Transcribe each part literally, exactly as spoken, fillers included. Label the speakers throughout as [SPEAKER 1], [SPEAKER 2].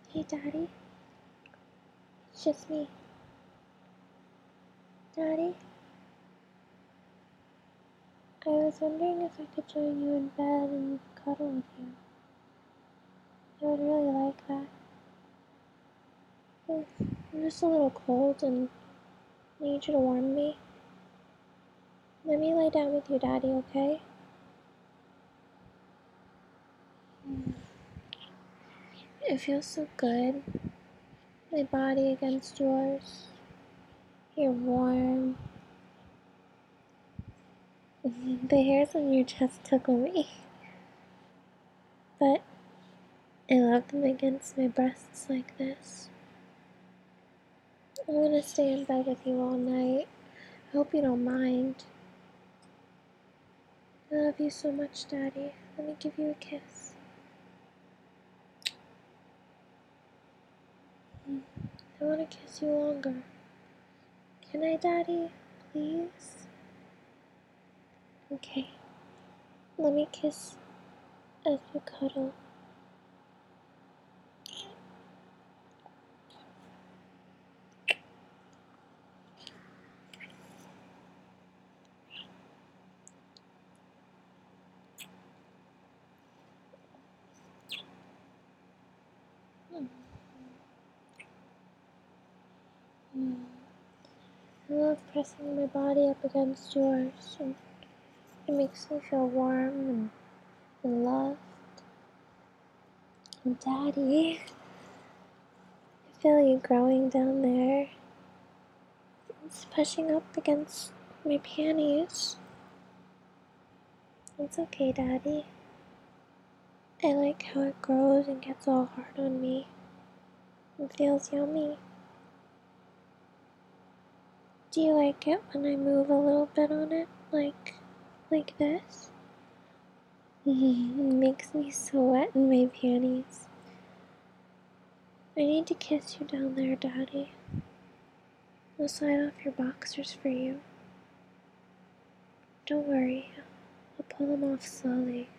[SPEAKER 1] Hey, Daddy. It's just me. Daddy? I was wondering if I could join you in bed and cuddle with you. I would really like that. I'm just a little cold and need you to warm me. Let me lay down with you, Daddy, okay? It feels so good. My body against yours. You're warm. The hairs on your chest tickle me. But I love them against my breasts like this. I'm gonna stay in bed with you all night. I hope you don't mind. I love you so much, Daddy. Let me give you a kiss. I want to kiss you longer. Can I, Daddy? Please? Okay. Let me kiss as we cuddle. Mm. I love pressing my body up against yours, and it makes me feel warm and, and loved. And Daddy, I feel you growing down there. It's pushing up against my panties. It's okay, Daddy. I like how it grows and gets all hard on me. It feels yummy. Do you like it when I move a little bit on it? Like, like this? It makes me so wet in my panties. I need to kiss you down there, Daddy. I'll slide off your boxers for you. Don't worry, I'll pull them off slowly.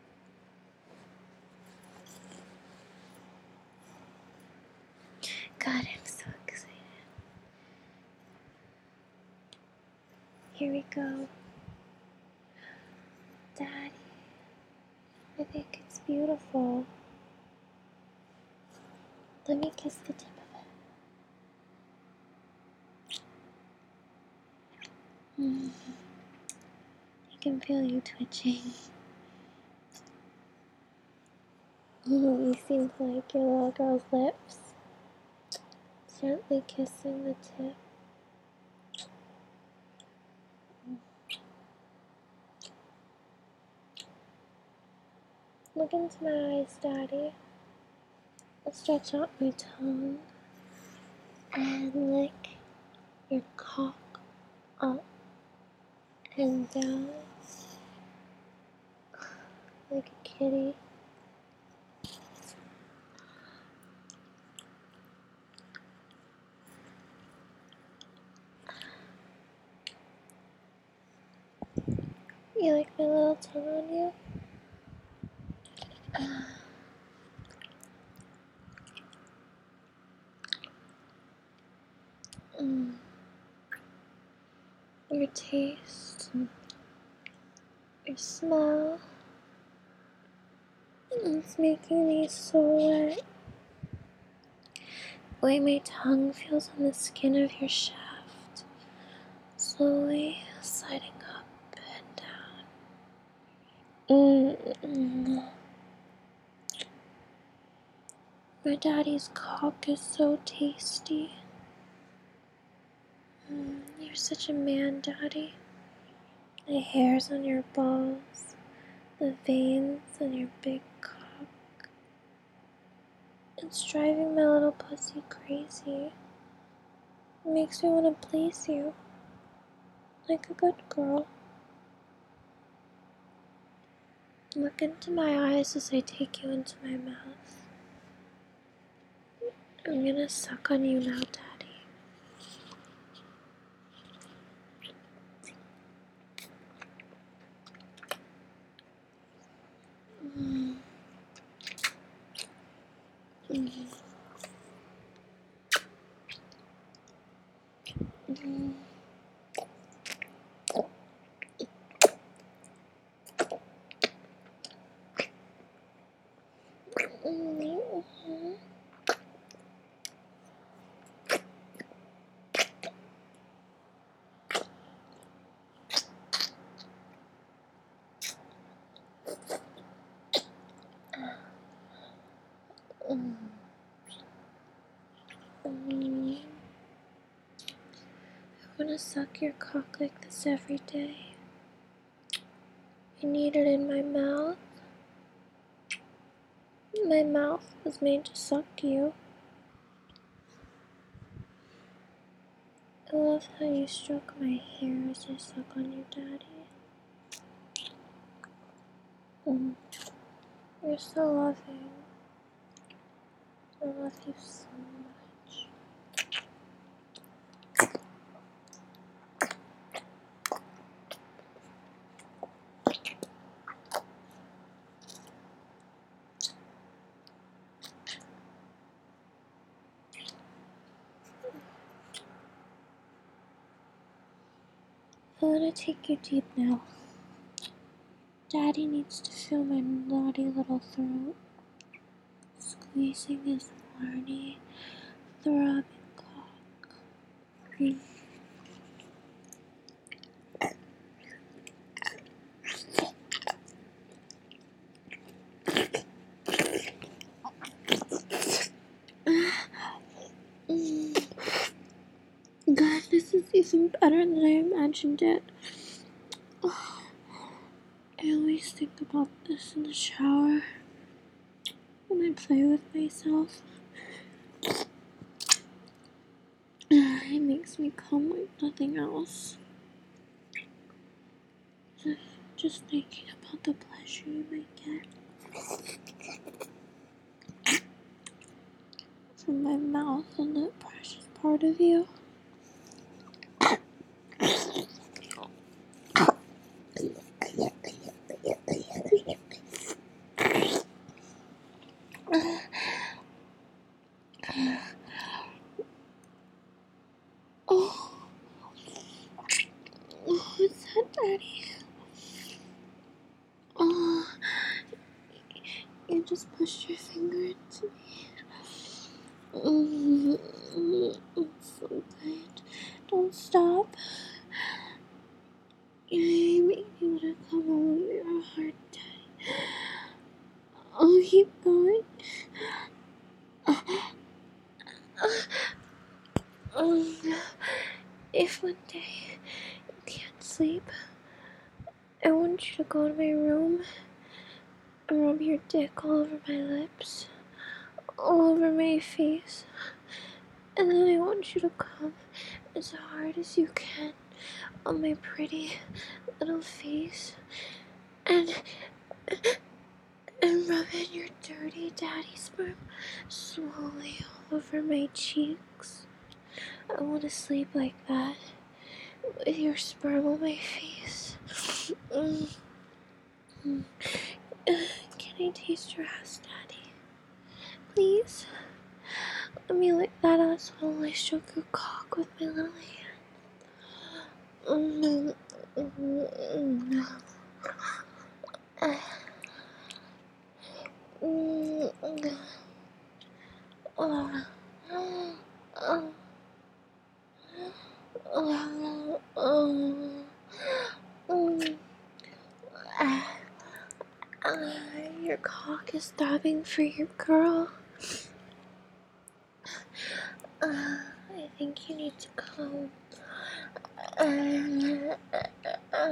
[SPEAKER 1] God, I'm so excited. Here we go. Daddy, I think it's beautiful. Let me kiss the tip of it. Mm. I can feel you twitching. You seem to like your little girl's lips. Gently kissing the tip. Look into my eyes, Daddy. I'll stretch out my tongue and lick your cock up and down like a kitty. You like my little tongue on you? Mm. Your taste, your smell, it's making me so wet. The way my tongue feels on the skin of your shaft, slowly sliding up and down. Mm. My daddy's cock is so tasty. Mm, you're such a man, Daddy. The hairs on your balls, the veins on your big cock. It's driving my little pussy crazy. It makes me want to please you, like a good girl. Look into my eyes as I take you into my mouth. I'm gonna suck on you now, Daddy. Mm. Mm. Mm. Mm. Mm. Mm. I want to suck your cock like this every day. I need it in my mouth. My mouth was made to suck you. I love how you stroke my hair as you suck on your daddy. Mm. You're so loving. I love you so much. I want to take you deep now. Daddy needs to feel my naughty little throat, squeezing his horny, throbbing cock. Mm. Mm. God, this is even better than I imagined it. Oh, I always think about this in the shower when I play with myself. It makes me come like nothing else. Just thinking about the pleasure you might get from my mouth and that precious part of you. Oh, what's that, Daddy? Oh, you just pushed your finger into me. Mm, it's so good. Don't stop. You make me want to come home with your hard time. Oh, keep going. Um, if one day you can't sleep, I want you to go to my room and rub your dick all over my lips, all over my face, and then I want you to come as hard as you can on my pretty little face, and and rub in your dirty daddy sperm slowly all over my cheeks. I want to sleep like that, with your sperm on my face. Mm. Mm. Can I taste your ass, Daddy? Please? Let me lick that asshole while I stroke your cock with my little hand. Mm. Mm. Mm. Mm. Oh. Oh. Oh. Oh. Mm. Ah. Ah. Your cock is throbbing for your girl. Uh, I think you need to come. Uh, uh,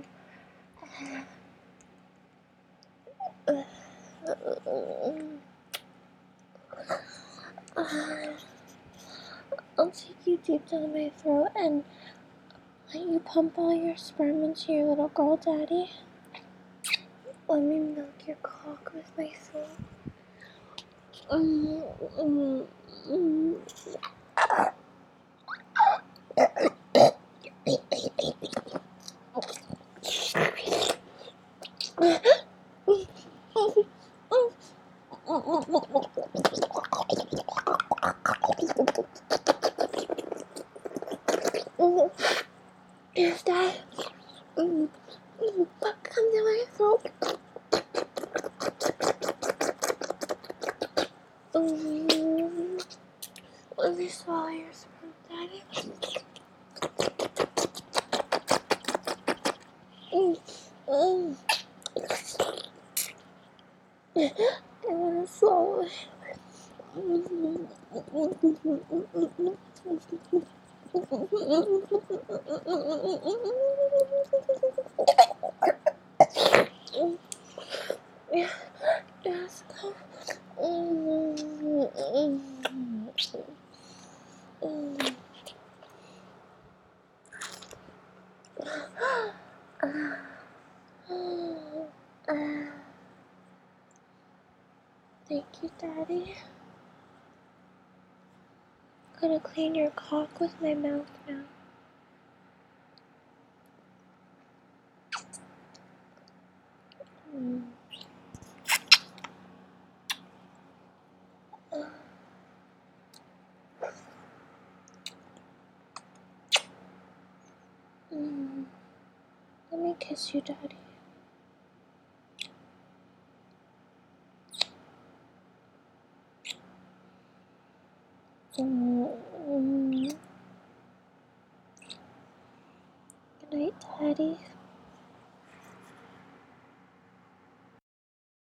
[SPEAKER 1] uh, uh, I'll take you deep down my throat and let you pump all your sperm into your little girl, Daddy. Let me milk your cock with my throat. Mm, mm, mm. Mm. Let me swallow your spoon, Daddy. Mm. Mm. I want to swallow it. Yes. Thank you, Daddy. I'm gonna clean your cock with my mouth now. Mm. Mm. Let me kiss you, Daddy. Mm. Good night, Daddy.